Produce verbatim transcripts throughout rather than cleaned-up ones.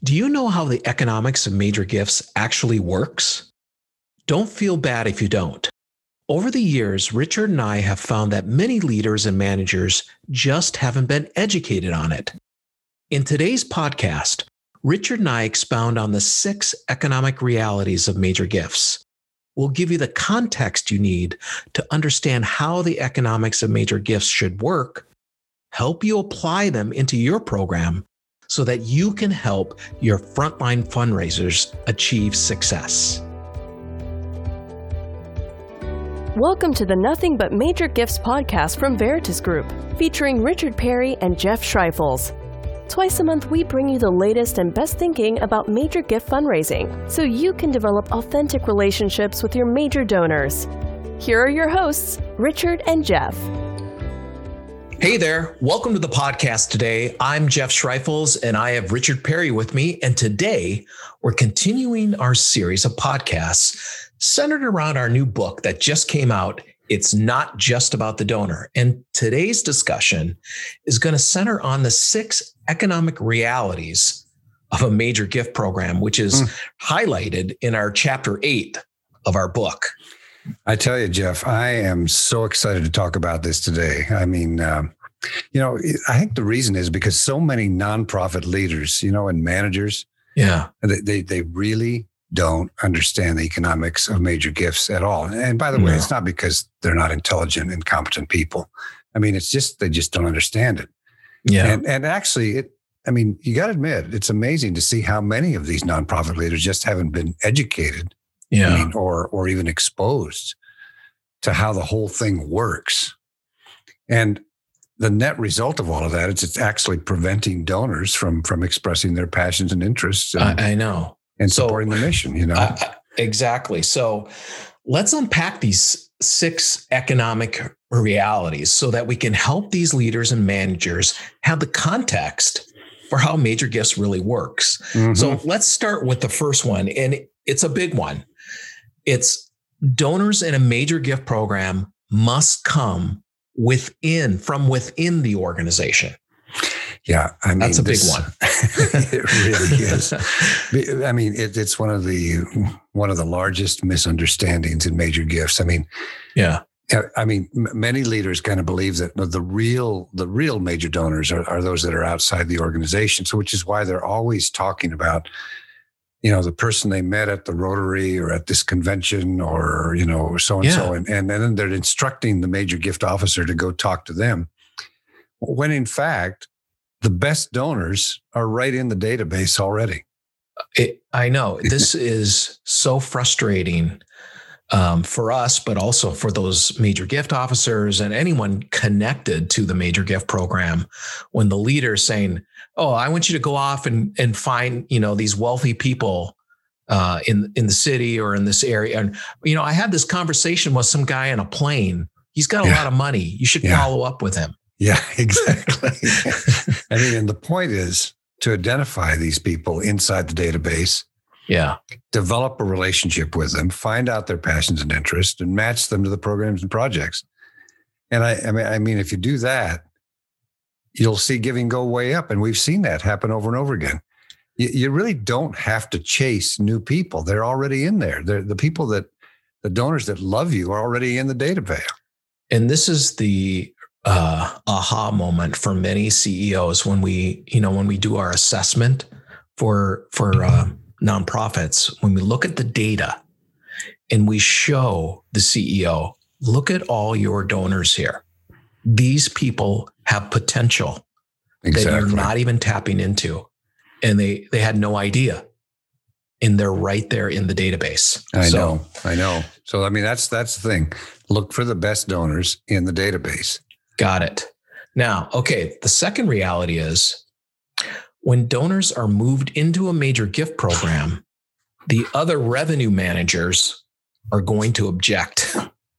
Do you know how the economics of major gifts actually works? Don't feel bad if you don't. Over the years, Richard and I have found that many leaders and managers just haven't been educated on it. In today's podcast, Richard and I expound on the six economic realities of major gifts. We'll give you the context you need to understand how the economics of major gifts should work, help you apply them into your program so that you can help your frontline fundraisers achieve success. Welcome to the Nothing But Major Gifts podcast from Veritas Group, featuring Richard Perry and Jeff Schreifels. Twice a month, we bring you the latest and best thinking about major gift fundraising, so you can develop authentic relationships with your major donors. Here are your hosts, Richard and Jeff. Hey there, welcome to the podcast today. I'm Jeff Schreifels and I have Richard Perry with me. And today we're continuing our series of podcasts centered around our new book that just came out. It's Not Just About the Donor. And today's discussion is going to center on the six economic realities of a major gift program, which is mm. highlighted in our chapter eight of our book. I tell you, Jeff, I am so excited to talk about this today. I mean, um, you know, I think the reason is because so many nonprofit leaders, you know, and managers, yeah, they they, they really don't understand the economics of major gifts at all. And by the way, no. It's not because they're not intelligent and competent people. I mean, it's just they just don't understand it. Yeah, and and actually, it. I mean, you got to admit, it's amazing to see how many of these nonprofit leaders just haven't been educated. Yeah. I mean, or or even exposed to how the whole thing works. And the net result of all of that is it's actually preventing donors from from expressing their passions and interests. And, I, I know. And so, supporting the mission, you know. Uh, exactly. So let's unpack these six economic realities so that we can help these leaders and managers have the context for how major gifts really works. Mm-hmm. So let's start with the first one. And it's a big one. It's donors in a major gift program must come within, from within the organization. Yeah, I mean, that's a this, big one. It really is. I mean, it, it's one of the one of the largest misunderstandings in major gifts. I mean, yeah. I mean, many leaders kind of believe that the real the real major donors are, are those that are outside the organization. So, which is why they're always talking about, you know, the person they met at the Rotary or at this convention or, you know, so and so. And, and then they're instructing the major gift officer to go talk to them. When in fact, the best donors are right in the database already. It, I know this is so frustrating um, for us, but also for those major gift officers and anyone connected to the major gift program. When the leader is saying, "Oh, I want you to go off and and find, you know, these wealthy people uh, in in the city or in this area," and you know, I had this conversation with some guy on a plane. He's got a yeah. lot of money. You should yeah. follow up with him. Yeah, exactly. I mean, and the point is to identify these people inside the database. Yeah. Develop a relationship with them, find out their passions and interests, and match them to the programs and projects. And I, I mean, I mean, if you do that, you'll see giving go way up. And we've seen that happen over and over again. You, you really don't have to chase new people. They're already in there. They're the people that the donors that love you are already in the database. And this is the uh, aha moment for many C E Os when we, you know, when we do our assessment for, for uh, nonprofits, when we look at the data and we show the C E O, look at all your donors here. These people have potential exactly. that you're not even tapping into. And they, they had no idea. And they're right there in the database. I so, know, I know. So, I mean, that's, that's the thing. Look for the best donors in the database. Got it. Now, okay. The second reality is when donors are moved into a major gift program, the other revenue managers are going to object.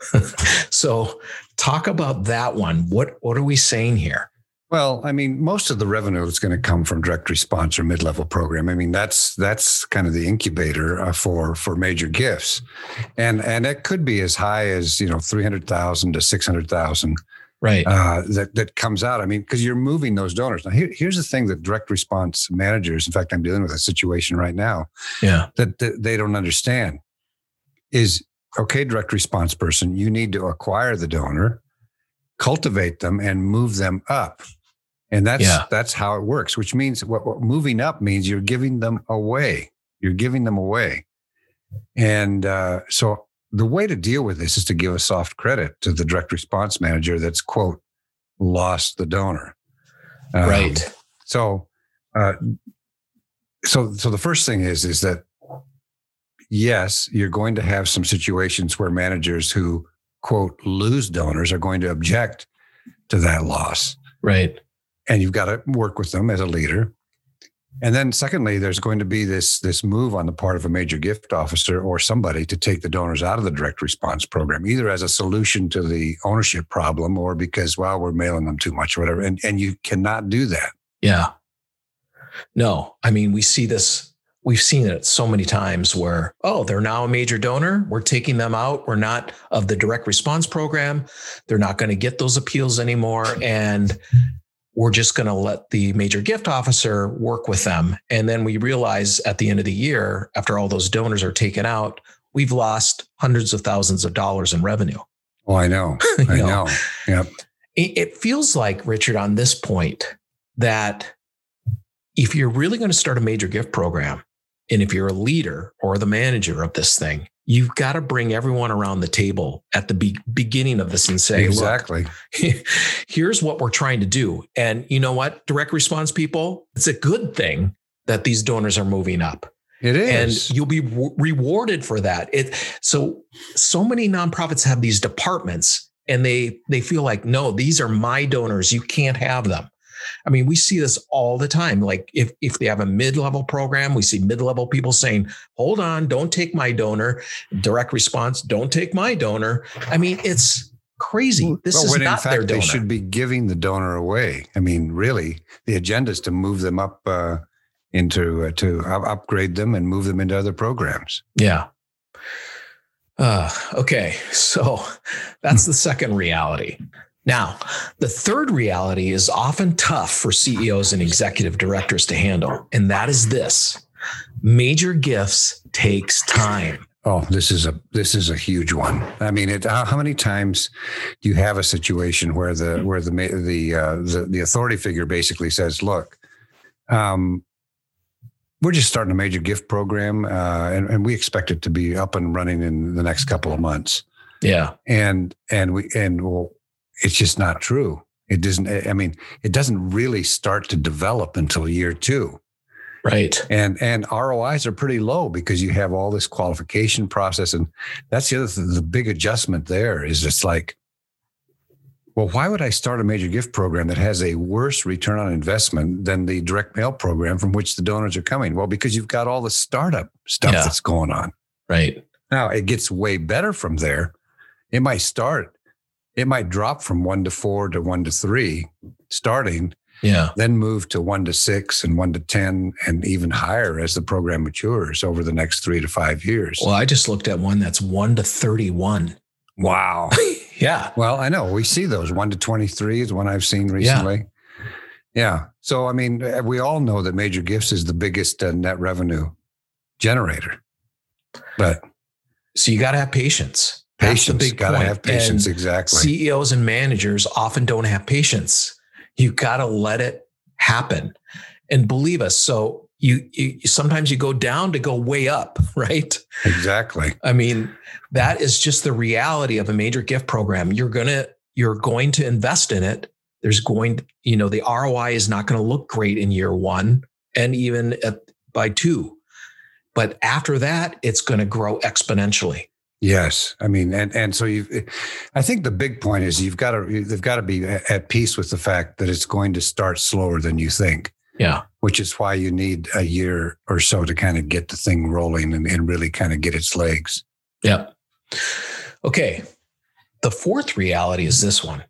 So talk about that one. What, what are we saying here? Well, I mean, most of the revenue is going to come from direct response or mid-level program. I mean, that's that's kind of the incubator uh, for for major gifts, and and it could be as high as you know three hundred thousand to six hundred thousand right? Uh, that that comes out. I mean, because you're moving those donors. Now, here, here's the thing that direct response managers, in fact, I'm dealing with a situation right now, yeah, that, that they don't understand is, okay, direct response person, you need to acquire the donor, cultivate them, and move them up. And that's yeah. that's how it works, which means what, what moving up means you're giving them away. You're giving them away. And uh, so the way to deal with this is to give a soft credit to the direct response manager that's, quote, lost the donor. Um, right. So, uh, so, so the first thing is, is that, yes, you're going to have some situations where managers who, quote, lose donors are going to object to that loss. Right. And you've got to work with them as a leader. And then secondly, there's going to be this, this move on the part of a major gift officer or somebody to take the donors out of the direct response program, either as a solution to the ownership problem or because, well, we're mailing them too much or whatever. And, and you cannot do that. Yeah. No, I mean, we see this, we've seen it so many times where, oh, they're now a major donor. We're taking them out. We're not of the direct response program. They're not going to get those appeals anymore. And we're just going to let the major gift officer work with them. And then we realize at the end of the year, after all those donors are taken out, we've lost hundreds of thousands of dollars in revenue. Oh, I know. I know. know. Yep. It, it feels like, Richard, on this point, that if you're really going to start a major gift program, and if you're a leader or the manager of this thing, you've got to bring everyone around the table at the be- beginning of this and say, exactly, look, here's what we're trying to do. And you know what, direct response people, it's a good thing that these donors are moving up. It is. And you'll be re- rewarded for that. It so, so many nonprofits have these departments and they, they feel like, no, these are my donors. You can't have them. I mean, we see this all the time. Like if, if they have a mid-level program, we see mid-level people saying, hold on, don't take my donor. Direct response, don't take my donor. I mean, it's crazy. This well, is when not in fact, their donor. They should be giving the donor away. I mean, really, the agenda is to move them up uh, into, uh, to upgrade them and move them into other programs. Yeah. Uh, okay. So that's the second reality. Now, the third reality is often tough for C E Os and executive directors to handle, and that is this: major gifts takes time. Oh, this is a this is a huge one. I mean, it, how, how many times do you have a situation where the where the the uh, the, the authority figure basically says, "Look, um, we're just starting a major gift program, uh, and, and we expect it to be up and running in the next couple of months." Yeah, and and we and well. It's just not true. It doesn't, I mean, it doesn't really start to develop until year two. Right. And, and R O Is are pretty low because you have all this qualification process. And that's the other thing, the big adjustment there is it's like, well, why would I start a major gift program that has a worse return on investment than the direct mail program from which the donors are coming? Well, because you've got all the startup stuff yeah. that's going on. Right. Now it gets way better from there. It might start It might drop from one to four to one to three starting, yeah. then move to one to six and one to ten and even higher as the program matures over the next three to five years. Well, I just looked at one that's one to thirty-one. Wow. Yeah. Well, I know we see those. one to twenty-three is one I've seen recently. Yeah. yeah. So, I mean, we all know that major gifts is the biggest uh, net revenue generator, but. So you got to have patience. Patience, got to have patience, and exactly. C E Os and managers often don't have patience. You got to let it happen. And believe us, so you, you sometimes you go down to go way up, right? Exactly. I mean, that is just the reality of a major gift program. You're going to, you're going to invest in it. There's going to, you know, the R O I is not going to look great in year one and even at, by two. But after that, it's going to grow exponentially. Yes. I mean, and, and so you, I think the big point is you've got to, they've got to be at peace with the fact that it's going to start slower than you think. Yeah. Which is why you need a year or so to kind of get the thing rolling and, and really kind of get its legs. Yeah. Okay. The fourth reality is this one.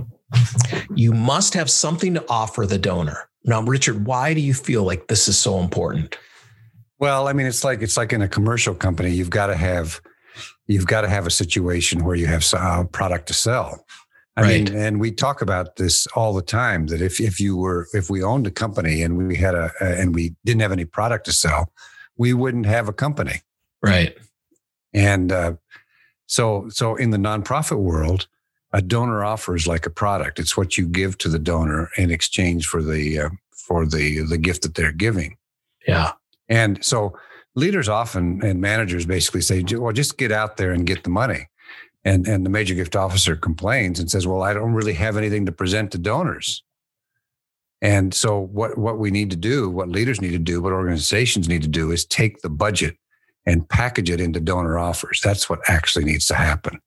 You must have something to offer the donor. Now, Richard, why do you feel like this is so important? Well, I mean, it's like, it's like in a commercial company, you've got to have You've got to have a situation where you have a product to sell. I right. mean, and we talk about this all the time, that if, if you were, if we owned a company and we had a, and we didn't have any product to sell, we wouldn't have a company. Right. And uh, so, so in the nonprofit world, a donor offer is like a product. It's what you give to the donor in exchange for the, uh, for the, the gift that they're giving. Yeah. And so leaders often and managers basically say, well, just get out there and get the money. And, and the major gift officer complains and says, well, I don't really have anything to present to donors. And so what, what we need to do, what leaders need to do, what organizations need to do is take the budget and package it into donor offers. That's what actually needs to happen.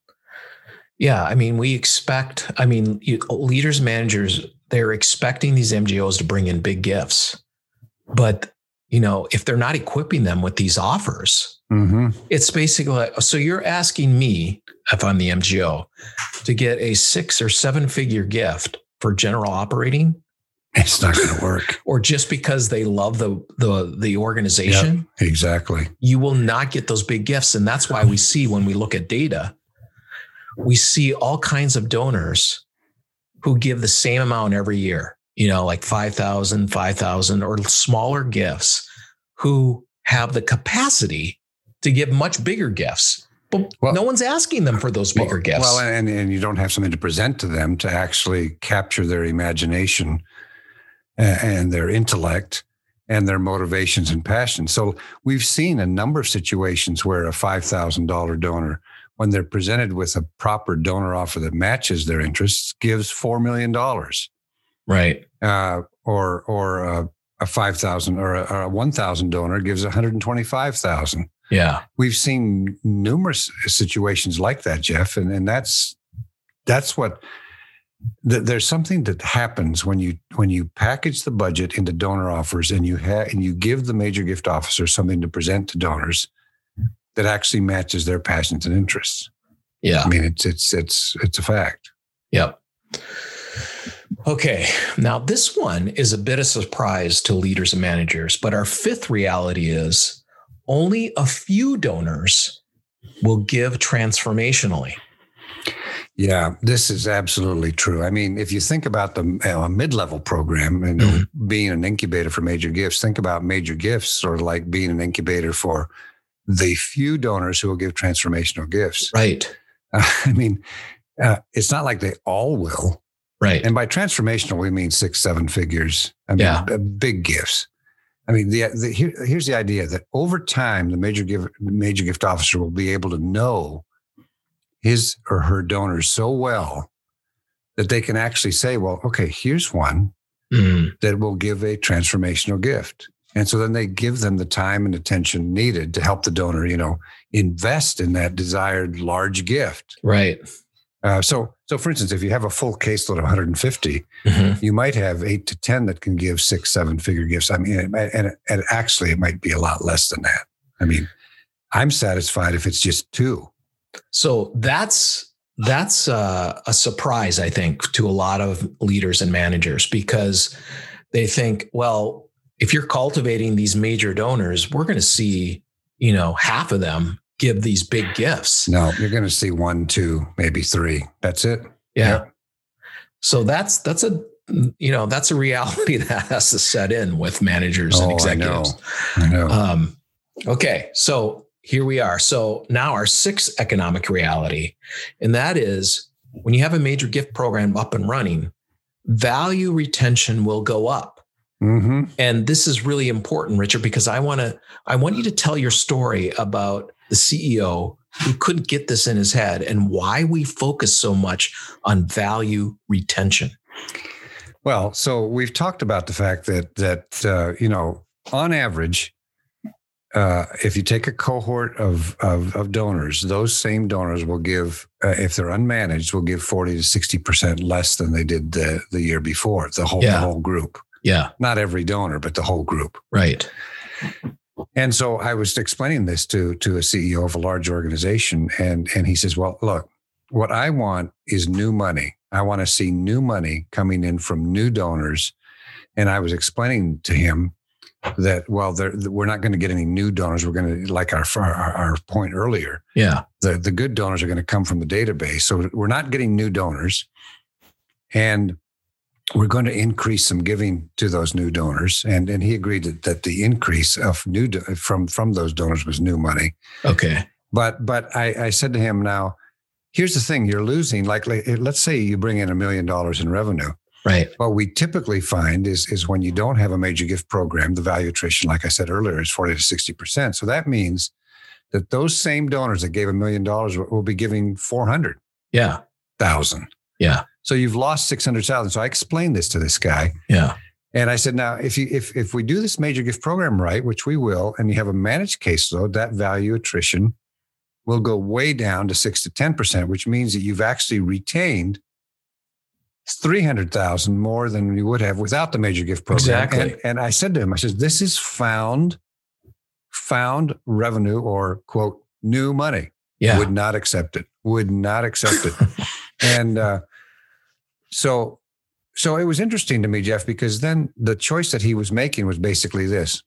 Yeah. I mean, we expect, I mean, you, leaders, managers, they're expecting these M G Os to bring in big gifts. But, you know, if they're not equipping them with these offers, mm-hmm. it's basically like, so you're asking me, if I'm the M G O, to get a six or seven figure gift for general operating. It's not going to work. Or just because they love the, the, the organization. Yep, exactly. You will not get those big gifts. And that's why we see, when we look at data, we see all kinds of donors who give the same amount every year, you know, like five thousand, five thousand or smaller gifts, who have the capacity to give much bigger gifts. But well, no one's asking them for those bigger well, gifts. Well, and, and you don't have something to present to them to actually capture their imagination and their intellect and their motivations and passions. So we've seen a number of situations where a five thousand dollars donor, when they're presented with a proper donor offer that matches their interests, gives four million dollars. Right. Uh, or or uh, a five thousand or a, or a one thousand donor gives one hundred twenty-five thousand. Yeah. We've seen numerous situations like that, Jeff. And, and that's, that's what, th- there's something that happens when you, when you package the budget into donor offers and you have, and you give the major gift officer something to present to donors that actually matches their passions and interests. Yeah. I mean, it's, it's, it's, it's a fact. Yep. Okay. Now this one is a bit of a surprise to leaders and managers, but our fifth reality is only a few donors will give transformationally. Yeah, this is absolutely true. I mean, if you think about the you know, a mid-level program and mm-hmm. being an incubator for major gifts, think about major gifts sort of like being an incubator for the few donors who will give transformational gifts. Right. Uh, I mean, uh, it's not like they all will. Right. And by transformational, we mean six, seven figures. I mean, yeah. b- big gifts. I mean, the, the here, here's the idea that over time, the major gift, major gift officer will be able to know his or her donors so well that they can actually say, well, okay, here's one mm-hmm. that will give a transformational gift. And so then they give them the time and attention needed to help the donor, you know, invest in that desired large gift. Right. Uh, so, so for instance, if you have a full caseload of one hundred fifty, mm-hmm. you might have eight to ten that can give six, seven figure gifts. I mean, and, and, and actually it might be a lot less than that. I mean, I'm satisfied if it's just two. So that's, that's uh, a surprise, I think, to a lot of leaders and managers, because they think, well, if you're cultivating these major donors, we're going to see, you know, half of them give these big gifts. No, you're going to see one, two, maybe three. That's it. Yeah. Yep. So that's, that's a, you know, that's a reality that has to set in with managers oh, and executives. I know. I know. Um, okay. So here we are. So now our sixth economic reality, and that is when you have a major gift program up and running, value retention will go up. Mm-hmm. And this is really important, Richard, because I want to, I want you to tell your story about the C E O who couldn't get this in his head and why we focus so much on value retention. Well, so we've talked about the fact that, that, uh, you know, on average, uh, if you take a cohort of, of, of donors, those same donors will give, uh, if they're unmanaged, will give forty to sixty percent less than they did the, the year before, the whole, yeah. the whole group. Yeah. Not every donor, but the whole group. Right. And so I was explaining this to, to a C E O of a large organization. And, and he says, well, look, what I want is new money. I want to see new money coming in from new donors. And I was explaining to him that, well, we're not going to get any new donors. We're going to, like our, our our point earlier, yeah, the, the good donors are going to come from the database. So we're not getting new donors. And we're going to increase some giving to those new donors. And and he agreed that, that the increase of new do, from, from those donors was new money. Okay. But but I, I said to him, now, here's the thing, you're losing, like, like let's say you bring in a million dollars in revenue. Right. What we typically find is, is when you don't have a major gift program, the value attrition, like I said earlier, is forty to sixty percent. So that means that those same donors that gave a million dollars will be giving four hundred thousand. Yeah. Yeah. So you've lost six hundred thousand. So I explained this to this guy. Yeah. And I said, now, if you if if we do this major gift program right, which we will, and you have a managed caseload, that value attrition will go way down to six to ten percent, which means that you've actually retained three hundred thousand more than you would have without the major gift program. Exactly. And, and I said to him, I said, this is found, found revenue, or quote, new money. Yeah. Would not accept it. Would not accept it. And uh, so, so it was interesting to me, Jeff, because then the choice that he was making was basically this.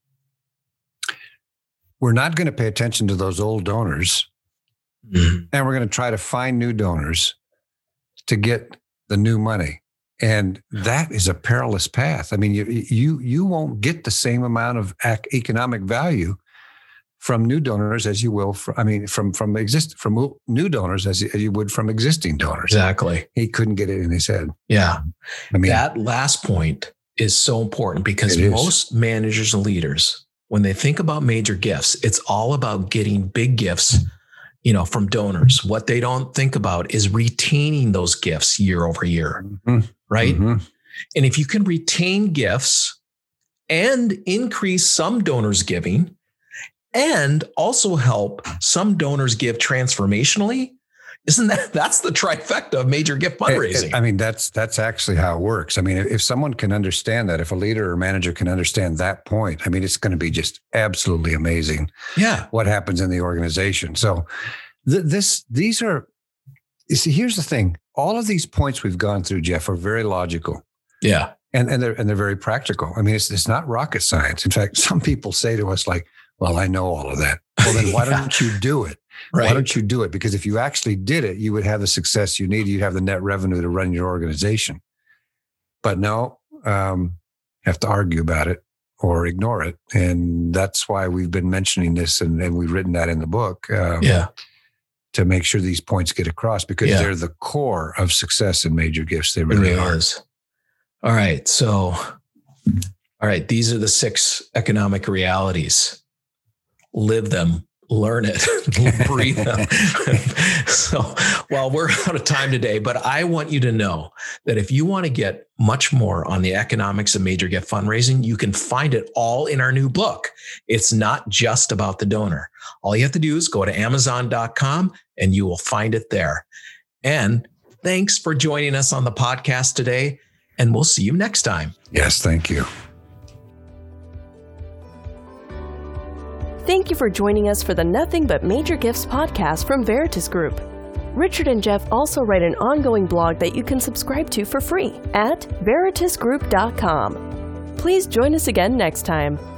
We're not going to pay attention to those old donors. Mm-hmm. And we're going to try to find new donors to get the new money. And that is a perilous path. I mean, you you you won't get the same amount of economic value from new donors as you will from, I mean, from from exist from new donors as you, as you would from existing donors. Exactly. He couldn't get it in his head. Yeah. I mean, that last point is so important because most managers and leaders, when they think about major gifts, it's all about getting big gifts, you know, from donors. What they don't think about is retaining those gifts year over year, mm-hmm. right? Mm-hmm. And if you can retain gifts and increase some donors giving and also help some donors give transformationally, isn't that, that's the trifecta of major gift fundraising. I mean, that's, that's actually how it works. I mean, if someone can understand that, if a leader or manager can understand that point, I mean, it's going to be just absolutely amazing. Yeah. What happens in the organization. So th- this, these are, you see, here's the thing. All of these points we've gone through, Jeff, are very logical. Yeah. And, and they're, and they're very practical. I mean, it's, it's not rocket science. In fact, some people say to us like, well, I know all of that. Well, then why yeah. don't you do it? Right. Why don't you do it? Because if you actually did it, you would have the success you need. You'd have the net revenue to run your organization. But no, um, you have to argue about it or ignore it. And that's why we've been mentioning this, and, and we've written that in the book. Um, yeah. To make sure these points get across, because yeah. they're the core of success in major gifts. They really, really are. Is. All right. So, all right. These are the six economic realities. Live them. Learn it, breathe them. So, well, we're out of time today, but I want you to know that if you want to get much more on the economics of major gift fundraising, you can find it all in our new book. It's not just about the donor. All you have to do is go to amazon dot com and you will find it there. And thanks for joining us on the podcast today, and we'll see you next time. Yes, thank you. Thank you for joining us for the Nothing But Major Gifts podcast from Veritas Group. Richard and Jeff also write an ongoing blog that you can subscribe to for free at veritas group dot com. Please join us again next time.